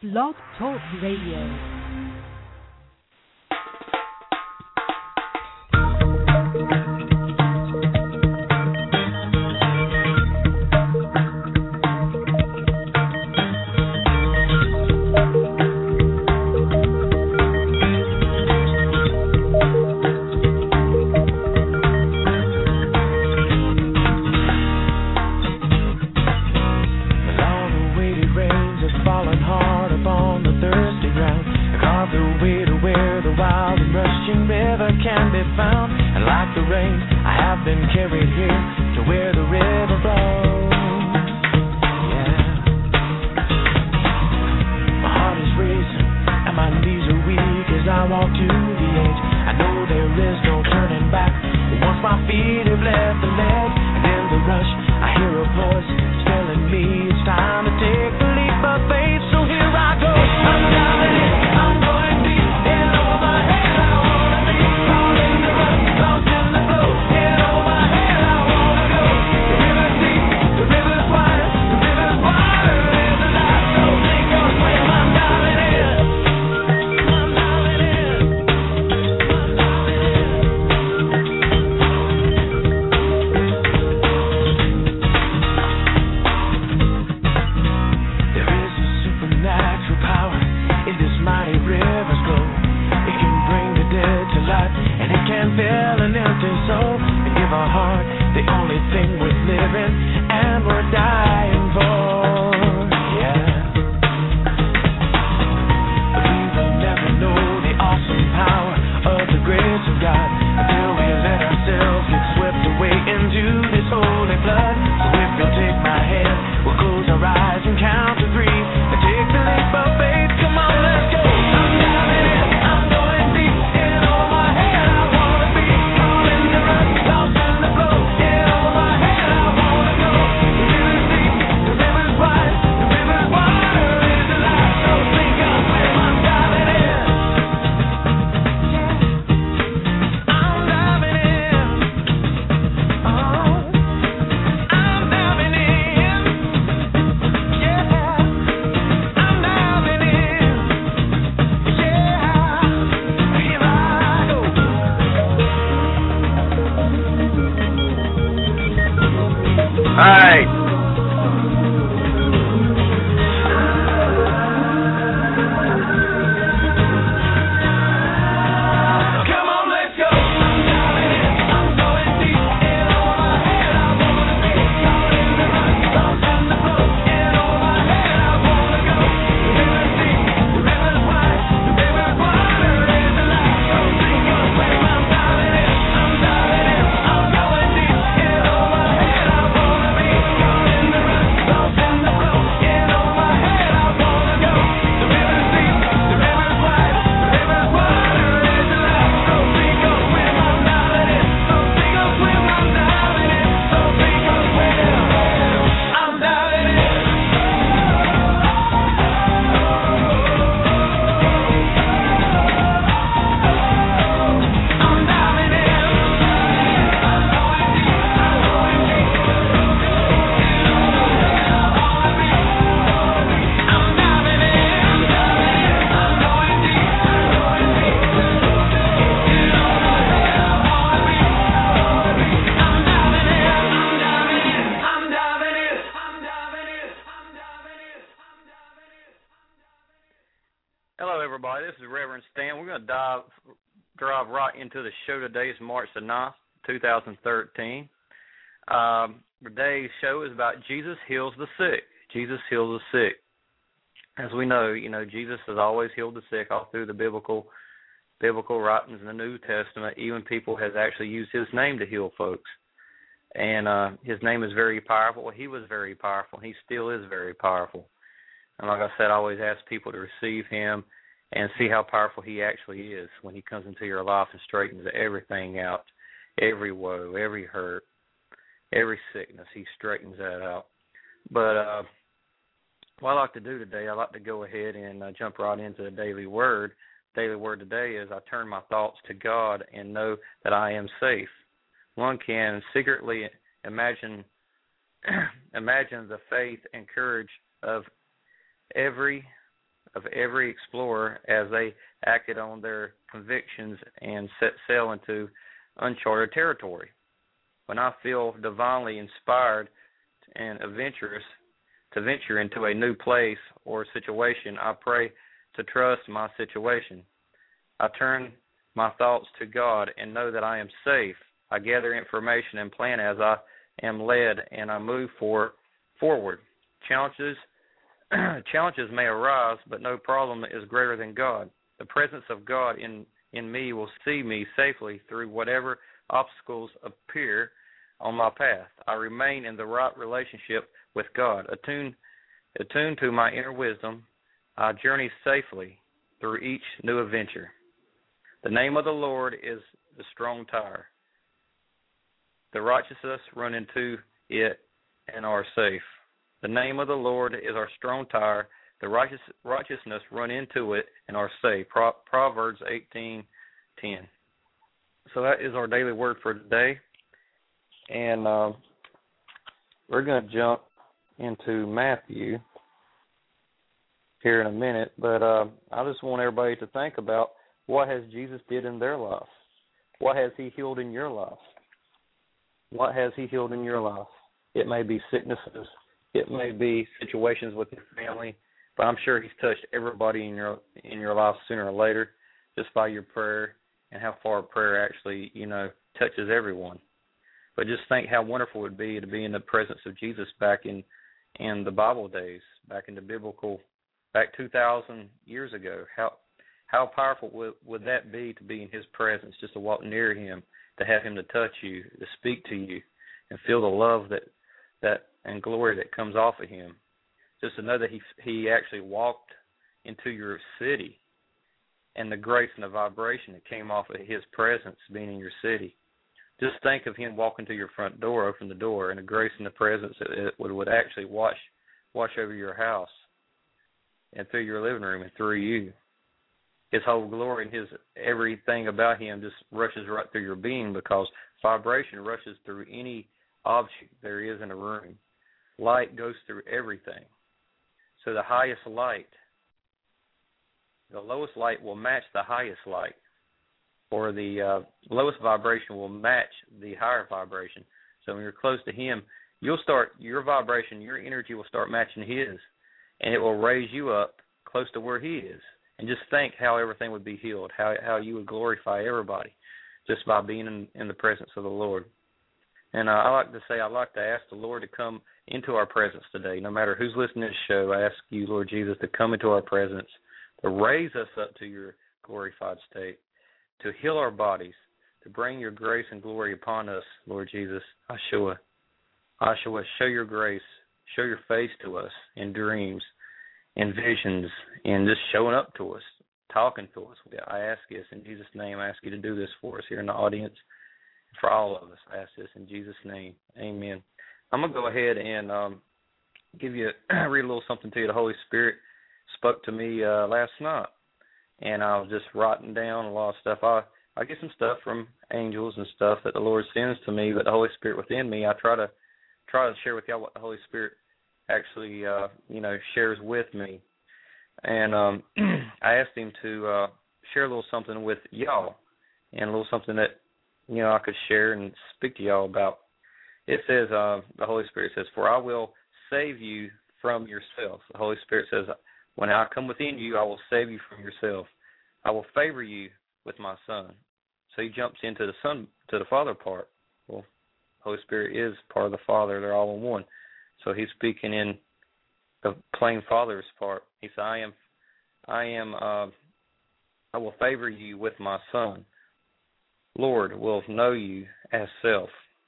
Blog Talk Radio. Drive right into the show today. It's March the 9th, 2013. Today's show is about Jesus heals the sick. Jesus heals the sick. As we know, Jesus has always healed the sick all through the biblical writings in the New Testament. Even people has actually used his name to heal folks. And his name is very powerful. He was very powerful. He still is very powerful. And like I said, I always ask people to receive him and see how powerful he actually is when he comes into your life and straightens everything out, every woe, every hurt, every sickness. He straightens that out. But what I like to do today, I like to go ahead and jump right into the daily word. Daily word today is I turn my thoughts to God and know that I am safe. One can secretly imagine the faith and courage of every of every explorer as they acted on their convictions and set sail into uncharted territory. When I feel divinely inspired and adventurous to venture into a new place or situation, I pray to trust my situation. I turn my thoughts to God and know that I am safe. I gather information and plan as I am led, and I move forward. Challenges may arise, but no problem is greater than God. The presence of God in me will see me safely through whatever obstacles appear on my path. I remain in the right relationship with God. Attuned to my inner wisdom, I journey safely through each new adventure. The name of the Lord is the strong tower. The righteous run into it and are safe. The name of the Lord is our strong tower. The righteousness run into it and are safe. Proverbs 18:10. So that is our daily word for today. And we're going to jump into Matthew here in a minute. But I just want everybody to think about what has Jesus did in their life. What has he healed in your life? What has he healed in your life? It may be sicknesses. It may be situations with your family. But I'm sure he's touched everybody in your life sooner or later just by your prayer and how far prayer actually, touches everyone. But just think how wonderful it would be to be in the presence of Jesus back in the Bible days, back in the biblical, back 2,000 years ago. How powerful would that be to be in his presence, just to walk near him, to have him to touch you, to speak to you, and feel the love that and glory that comes off of him. Just to know that he actually walked into your city, and the grace and the vibration that came off of his presence being in your city. Just think of him walking to your front door, open the door, and the grace and the presence that would actually wash over your house and through your living room and through you. His whole glory and his everything about him just rushes right through your being, because vibration rushes through any object there is in a room. Light goes through everything. So the highest light, the lowest light will match the highest light, or the lowest vibration will match the higher vibration. So when you're close to him, your vibration, your energy will start matching his, and it will raise you up close to where he is. And just think how everything would be healed, how you would glorify everybody just by being in the presence of the Lord. And I like to ask the Lord to come into our presence today. No matter who's listening to this show, I ask you, Lord Jesus, to come into our presence, to raise us up to your glorified state, to heal our bodies, to bring your grace and glory upon us, Lord Jesus. Yeshua, show your grace, show your face to us in dreams, in visions, and just showing up to us, talking to us. I ask this in Jesus' name. I ask you to do this for us here in the audience. For all of us, I ask this in Jesus' name. Amen. I'm going to go ahead and read a little something to you. The Holy Spirit spoke to me last night, and I was just writing down a lot of stuff. I get some stuff from angels and stuff that the Lord sends to me, but the Holy Spirit within me, I try to share with y'all what the Holy Spirit actually, shares with me. And I asked him to share a little something with y'all, and a little something that, I could share and speak to y'all about. It says, the Holy Spirit says, "For I will save you from yourself." The Holy Spirit says, "When I come within you, I will save you from yourself. I will favor you with my Son." So he jumps into the Son, to the Father part. Well, the Holy Spirit is part of the Father. They're all in one. So he's speaking in the plain Father's part. He said, I will favor you with my Son. Lord will know you as self.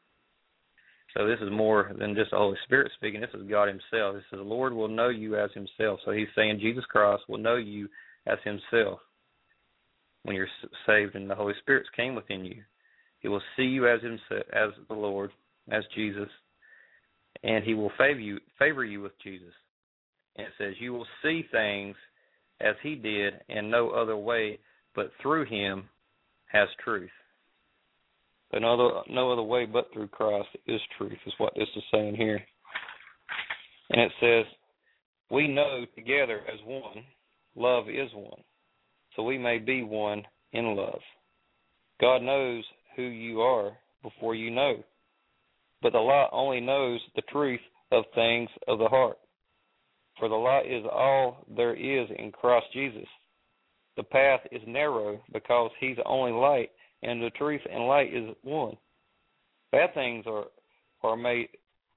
So this is more than just the Holy Spirit speaking. This is God himself. He says, the Lord will know you as himself. So he's saying Jesus Christ will know you as himself when you're saved and the Holy Spirit came within you. He will see you as himself, as the Lord, as Jesus, and he will favor you with Jesus. And it says, you will see things as he did in no other way, but through him has truth. But no other way but through Christ is truth, is what this is saying here. And it says, we know together as one love is one, so we may be one in love. God knows who you are before you know, but the light only knows the truth of things of the heart. For the light is all there is in Christ Jesus. The path is narrow because he's the only light, and the truth and light is one. Bad things are made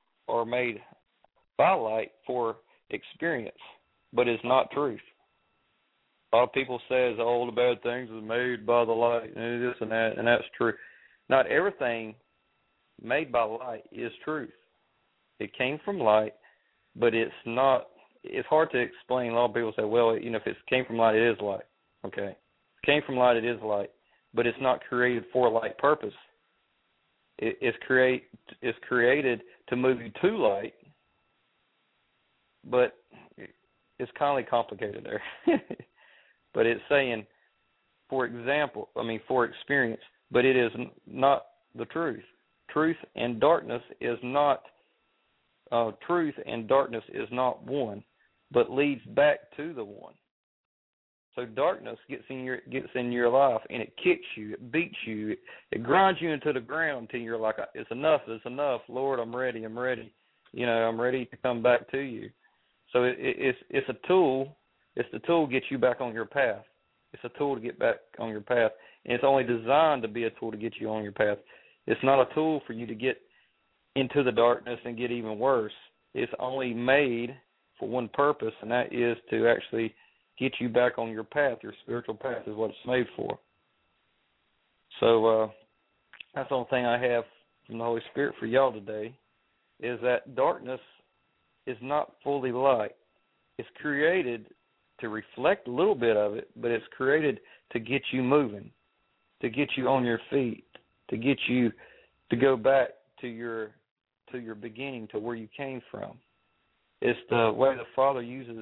by light for experience, but it's not truth. A lot of people says all the bad things are made by the light and this and that, and that's true. Not everything made by light is truth. It came from light, but it's not. It's hard to explain. A lot of people say, well, if it came from light, it is light. Okay, if it came from light, it is light, but it's not created for light purpose. It's created to move you to light, but it's kind of complicated there. But it's saying, for experience, but it is not the truth. Truth and darkness is not one, but leads back to the one. So darkness gets in your life, and it kicks you, it beats you, it grinds you into the ground until you're like, it's enough, Lord, I'm ready. I'm ready to come back to you. So it's a tool. It's the tool to get you back on your path. It's a tool to get back on your path, and it's only designed to be a tool to get you on your path. It's not a tool for you to get into the darkness and get even worse. It's only made for one purpose, and that is to actually get you back on your path. Your spiritual path is what it's made for. So that's the only thing I have from the Holy Spirit for y'all today, is that darkness is not fully light. It's created to reflect a little bit of it, but it's created to get you moving, to get you on your feet, to get you to go back to your beginning, to where you came from. It's the way the Father uses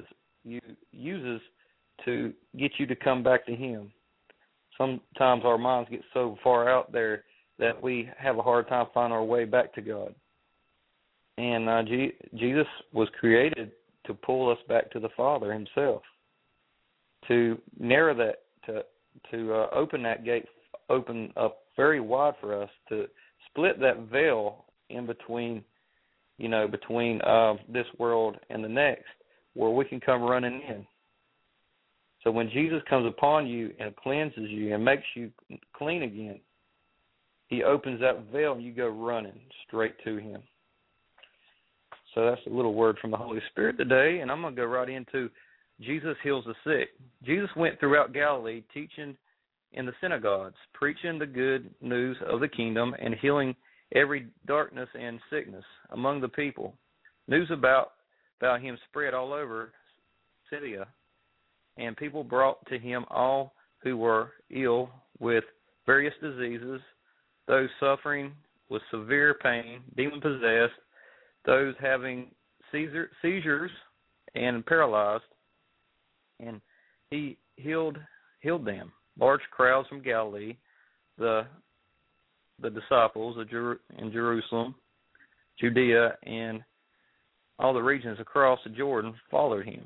to get you to come back to Him. Sometimes our minds get so far out there that we have a hard time finding our way back to God. And Jesus was created to pull us back to the Father Himself, to narrow that, to open that gate, open up very wide for us, to split that veil in between, between this world and the next, where we can come running in. So when Jesus comes upon you and cleanses you and makes you clean again, He opens that veil and you go running straight to Him. So that's a little word from the Holy Spirit today, and I'm going to go right into Jesus heals the sick. Jesus went throughout Galilee teaching in the synagogues, preaching the good news of the kingdom and healing every darkness and sickness among the people. News about Him spread all over Syria, and people brought to Him all who were ill with various diseases, those suffering with severe pain, demon-possessed, those having seizures and paralyzed, and He healed them. Large crowds from Galilee, the disciples in Jerusalem, Judea, and all the regions across the Jordan followed Him.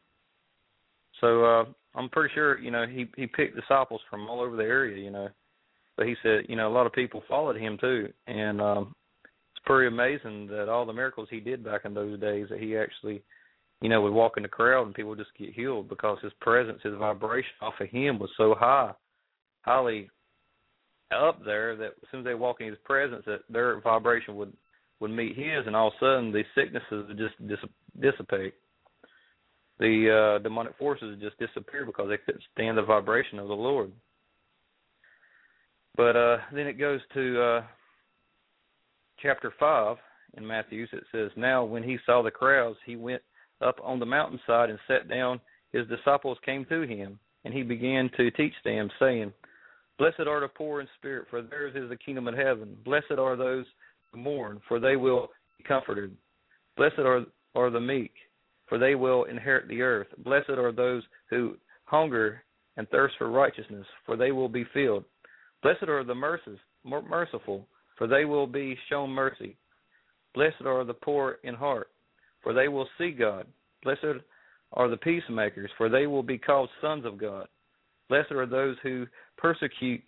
So I'm pretty sure, he picked disciples from all over the area, But He said, a lot of people followed Him too. And it's pretty amazing that all the miracles He did back in those days, that He actually, would walk in the crowd and people just get healed because His presence, His vibration off of Him was so highly up there that as soon as they walk in His presence, that their vibration would meet His, and all of a sudden these sicknesses would just dissipate. The demonic forces just disappear because they couldn't stand the vibration of the Lord. But then it goes to chapter 5 in Matthew. It says, now when He saw the crowds, He went up on the mountainside and sat down. His disciples came to Him, and He began to teach them, saying, blessed are the poor in spirit, for theirs is the kingdom of heaven. Blessed are those who mourn, for they will be comforted. Blessed are the meek, for they will inherit the earth. Blessed are those who hunger and thirst for righteousness, for they will be filled. Blessed are the merciful, for they will be shown mercy. Blessed are the poor in heart, for they will see God. Blessed are the peacemakers, for they will be called sons of God. Blessed are those who persecute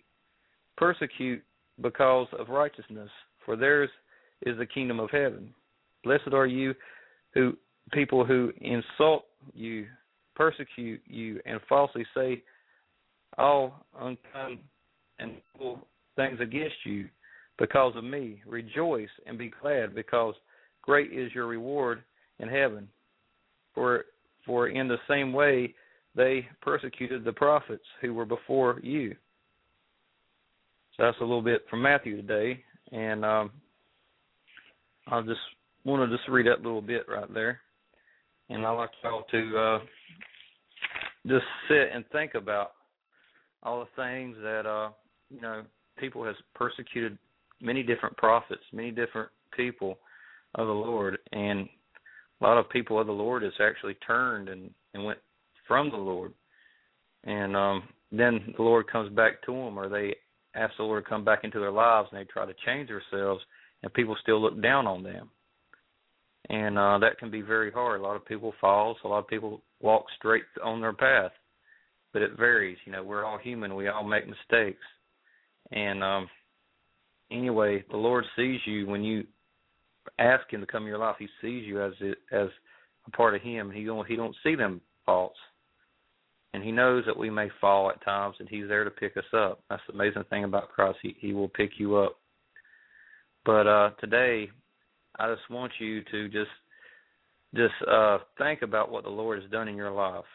because of righteousness, for theirs is the kingdom of heaven. Blessed are you people who insult you, persecute you, and falsely say all unkind and evil things against you because of me. Rejoice and be glad, because great is your reward in heaven. For in the same way they persecuted the prophets who were before you. So that's a little bit from Matthew today, and I just want to read that little bit right there, and I'd like y'all to just sit and think about all the things that people has persecuted many different prophets, many different people of the Lord, and a lot of people of the Lord has actually turned and went from the Lord, and then the Lord comes back to them, or they ask the Lord to come back into their lives, and they try to change themselves, and people still look down on them. And that can be very hard. A lot of people fall, so a lot of people walk straight on their path. But it varies. We're all human. We all make mistakes. And anyway, the Lord sees you when you ask Him to come in your life. He sees you as a part of Him. He don't see them faults. And He knows that we may fall at times, and He's there to pick us up. That's the amazing thing about Christ. He will pick you up. But today, I just want you to just think about what the Lord has done in your life,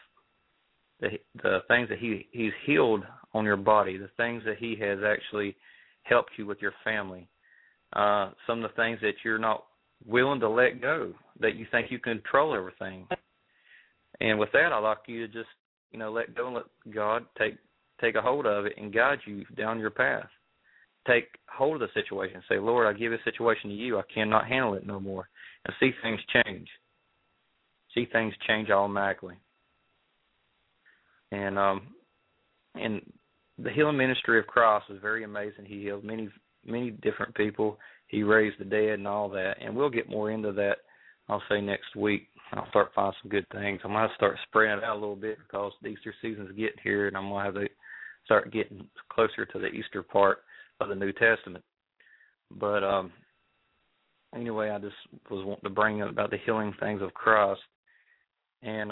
the things that He's healed on your body, the things that He has actually helped you with your family, some of the things that you're not willing to let go, that you think you control everything. And with that, I'd like you to just let go and let God take a hold of it and guide you down your path. Take hold of the situation. Say, Lord, I give this situation to you. I cannot handle it no more. And see things change. See things change automatically. And the healing ministry of Christ is very amazing. He healed many different people. He raised the dead and all that. And we'll get more into that, I'll say, next week. I'll start finding some good things. I'm going to start spreading it out a little bit because the Easter season's getting here, and I'm going to have to start getting closer to the Easter part of the New Testament. But anyway, I just was wanting to bring up about the healing things of Christ. And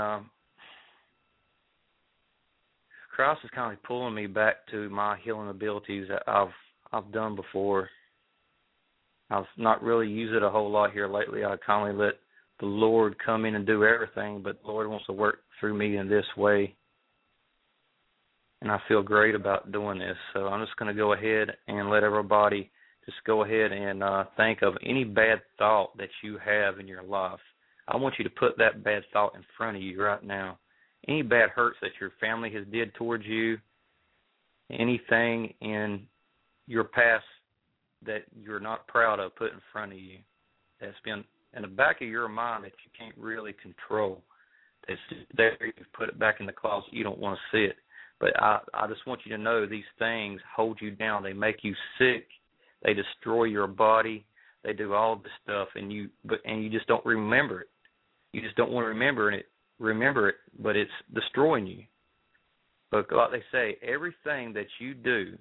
Christ is kind of pulling me back to my healing abilities that I've done before. I've not really used it a whole lot here lately. I kind of let the Lord come in and do everything, but the Lord wants to work through me in this way. And I feel great about doing this. So I'm just going to go ahead and let everybody just go ahead and think of any bad thought that you have in your life. I want you to put that bad thought in front of you right now. Any bad hurts that your family has did towards you, anything in your past that you're not proud of, put in front of you. That's been in the back of your mind that you can't really control. That's there. You put it back in the closet. You don't want to see it. But I just want you to know these things hold you down. They make you sick. They destroy your body. They do all this stuff, and you just don't remember it. You just don't want to remember it, but it's destroying you. But like they say, everything that you do,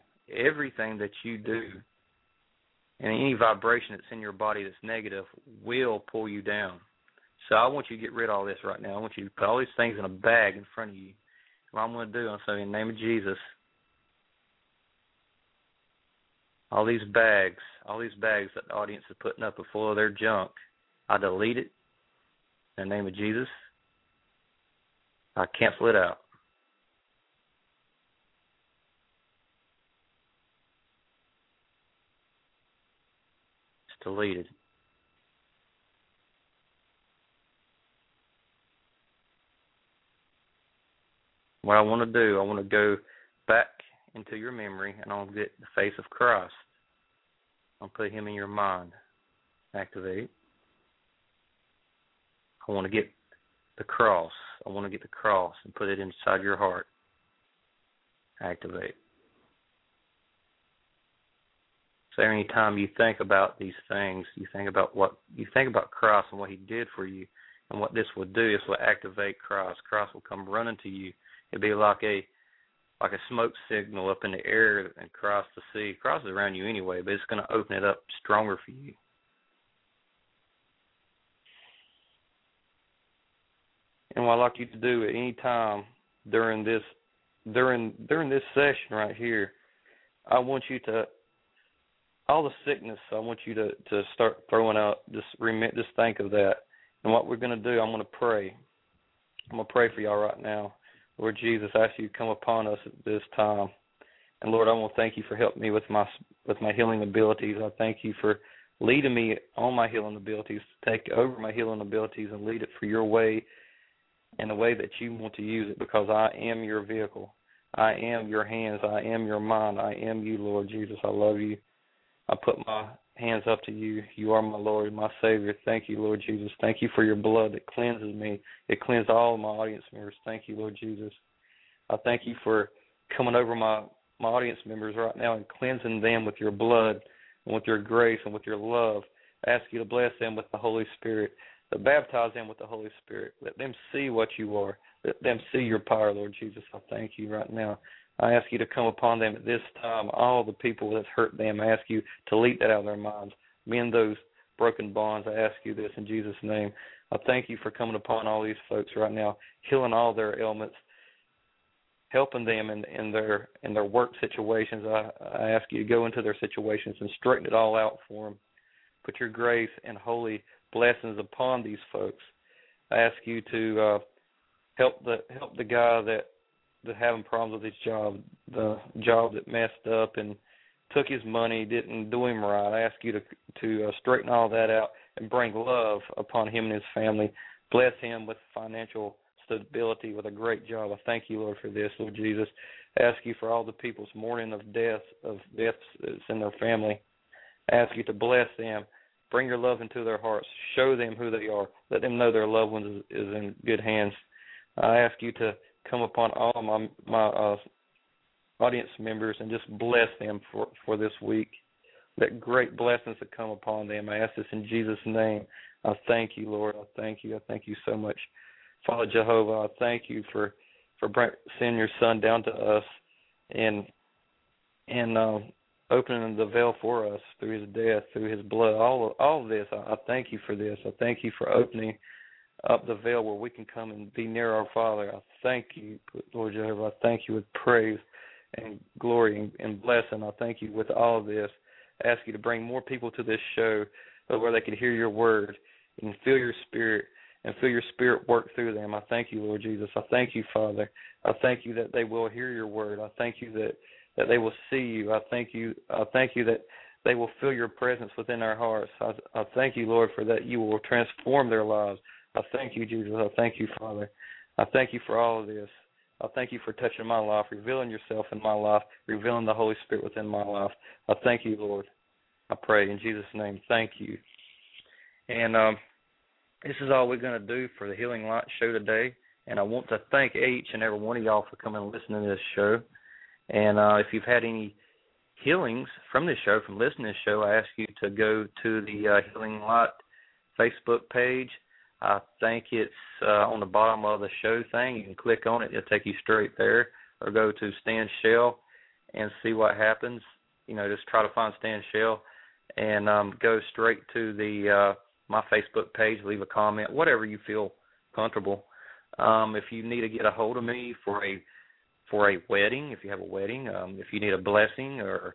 and any vibration that's in your body that's negative will pull you down. So I want you to get rid of all this right now. I want you to put all these things in a bag in front of you. What I'm going to do, I'm saying in the name of Jesus, all these bags that the audience is putting up are full of their junk. I delete it in the name of Jesus. I cancel it out. It's deleted. What I want to do, I want to go back into your memory, and I'll get the face of Christ. I'll put Him in your mind. Activate. I want to get the cross. I want to get the cross and put it inside your heart. Activate. So anytime you think about these things, you think about Christ and what He did for you, And what this will do is will activate Christ. Christ will come running to you. It'll be like a smoke signal up in the air and Christ to see. Christ is around you anyway, but it's going to open it up stronger for you. And what I'd like you to do at any time during this session right here, I want you to, all the sickness, I want you to start throwing out, just think of that. And what we're going to do, I'm going to pray. I'm going to pray for y'all right now. Lord Jesus, I ask you to come upon us at this time. And Lord, I want to thank you for helping me with my healing abilities. I thank you for leading me on my healing abilities, to take over my healing abilities and lead it for your way and the way that you want to use it, because I am your vehicle. I am your hands. I am your mind. I am you, Lord Jesus. I love you. I put my hands up to you. You are my Lord, my Savior. Thank you, Lord Jesus. Thank you for your blood that cleanses me. It cleansed all of my audience members. Thank you, Lord Jesus. I thank you for coming over my audience members right now and cleansing them with your blood and with your grace and with your love. I ask you to bless them with the Holy Spirit, to baptize them with the Holy Spirit. Let them see what you are. Let them see your power, Lord Jesus. I thank you right now. I ask you to come upon them at this time, all the people that hurt them. I ask you to lead that out of their minds, mend those broken bonds. I ask you this in Jesus' name. I thank you for coming upon all these folks right now, healing all their ailments, helping them in their work situations. I ask you to go into their situations and straighten it all out for them. Put your grace and holy blessings upon these folks. I ask you to help the guy that having problems with his job, the job that messed up and took his money, didn't do him right. I ask you to straighten all that out and bring love upon him and his family. Bless him with financial stability, with a great job. I thank you, Lord, for this, Lord Jesus. I ask you for all the people's mourning of deaths that's in their family. I ask you to bless them. Bring your love into their hearts. Show them who they are. Let them know their loved ones is in good hands. I ask you to come upon all of my audience members and just bless them for this week. Let great blessings to come upon them. I ask this in Jesus' name. I thank you, Lord. I thank you. I thank you so much. Father Jehovah, I thank you for sending your Son down to us and opening the veil for us through his death, through his blood. All of this, I thank you for this. I thank you for opening up the veil where we can come and be near our Father. I thank you, Lord Jehovah. I thank you with praise and glory and blessing. I thank you with all of this. I ask you to bring more people to this show where they could hear your word and feel your spirit and feel your spirit work through them. I thank you, Lord Jesus. I thank you, Father. I thank you that they will hear your word. I thank you that they will see you. I thank you that they will feel your presence within our hearts. I thank you, Lord, for that you will transform their lives. I thank you, Jesus. I thank you, Father. I thank you for all of this. I thank you for touching my life, revealing yourself in my life, revealing the Holy Spirit within my life. I thank you, Lord. I pray in Jesus' name. Thank you. And this is all we're going to do for the Healing Light show today. And I want to thank each and every one of y'all for coming and listening to this show. And if you've had any healings from this show, from listening to this show, I ask you to go to the Healing Light Facebook page. I think it's on the bottom of the show thing. You can click on it. It'll take you straight there. Or go to Stan Shell and see what happens. Just try to find Stan Shell and go straight to the my Facebook page. Leave a comment, whatever you feel comfortable. If you need to get a hold of me for a wedding, if you have a wedding, if you need a blessing or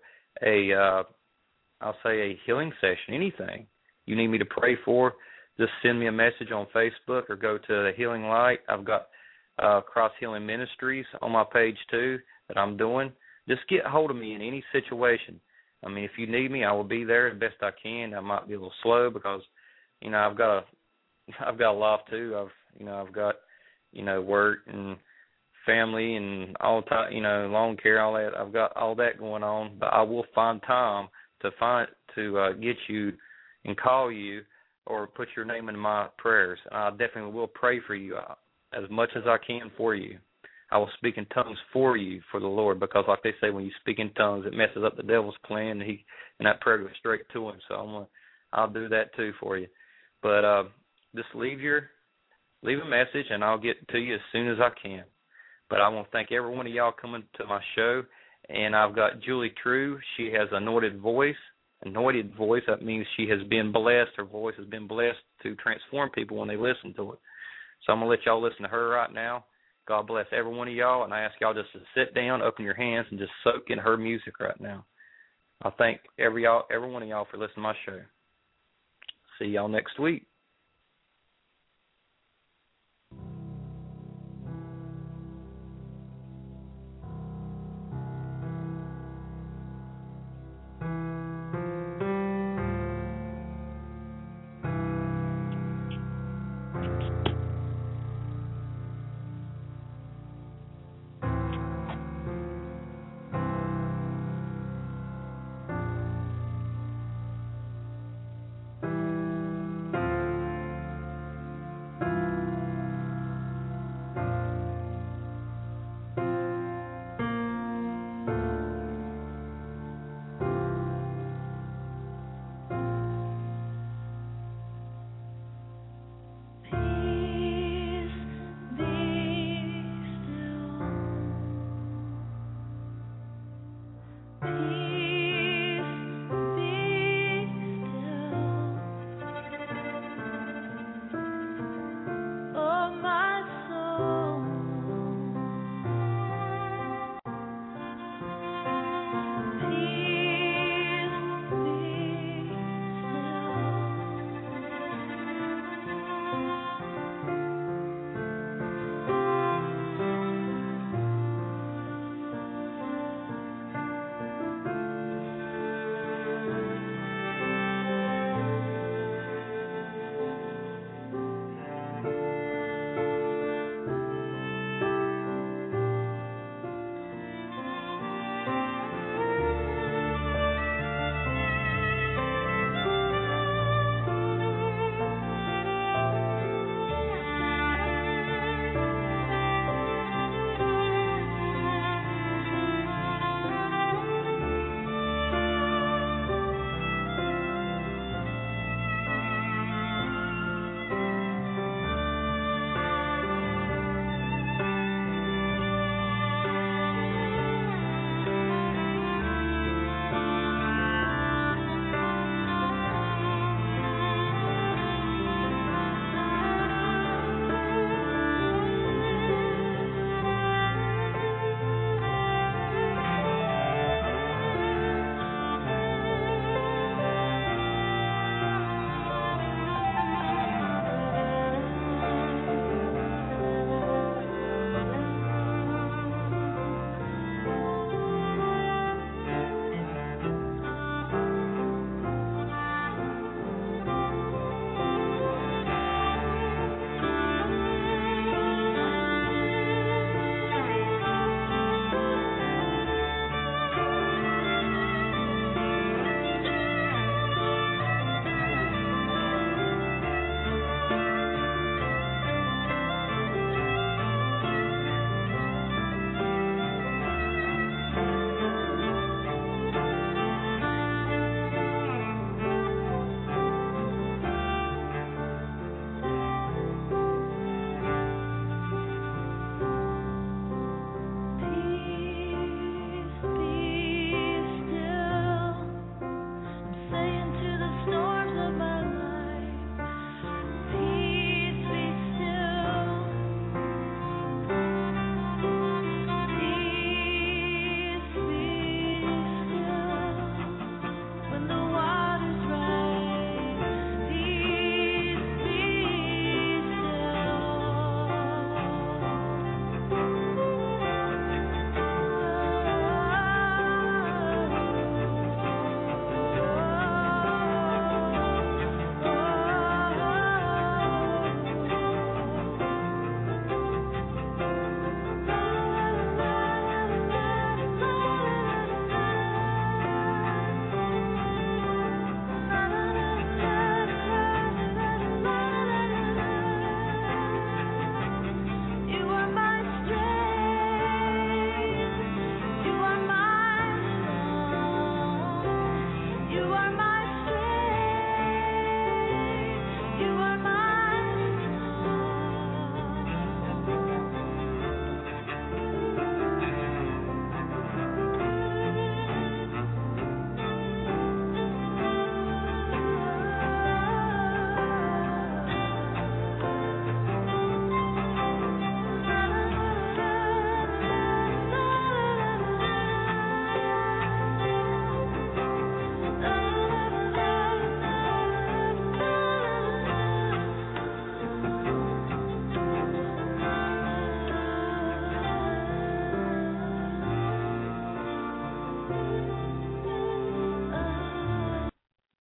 a healing session, anything you need me to pray for, just send me a message on Facebook or go to the Healing Light. I've got Cross Healing Ministries on my page too that I'm doing. Just get a hold of me in any situation. I mean, if you need me, I will be there the best I can. I might be a little slow because, I've got a life too. I've got work and family and all time, lawn care, all that. I've got all that going on, but I will find time to get you and call you or put your name in my prayers. I definitely will pray for you as much as I can for you. I will speak in tongues for you, for the Lord, because like they say, when you speak in tongues, it messes up the devil's plan, and that prayer goes straight to him. So I'll do that too for you. But just leave your leave a message, and I'll get to you as soon as I can. But I want to thank every one of y'all coming to my show. And I've got Julie True. She has anointed voice. Anointed voice, that means she has been blessed. Her voice has been blessed to transform people when they listen to it. So I'm going to let y'all listen to her right now. God bless every one of y'all, and I ask y'all just to sit down, open your hands, and just soak in her music right now. I thank every one of y'all for listening to my show. See y'all next week.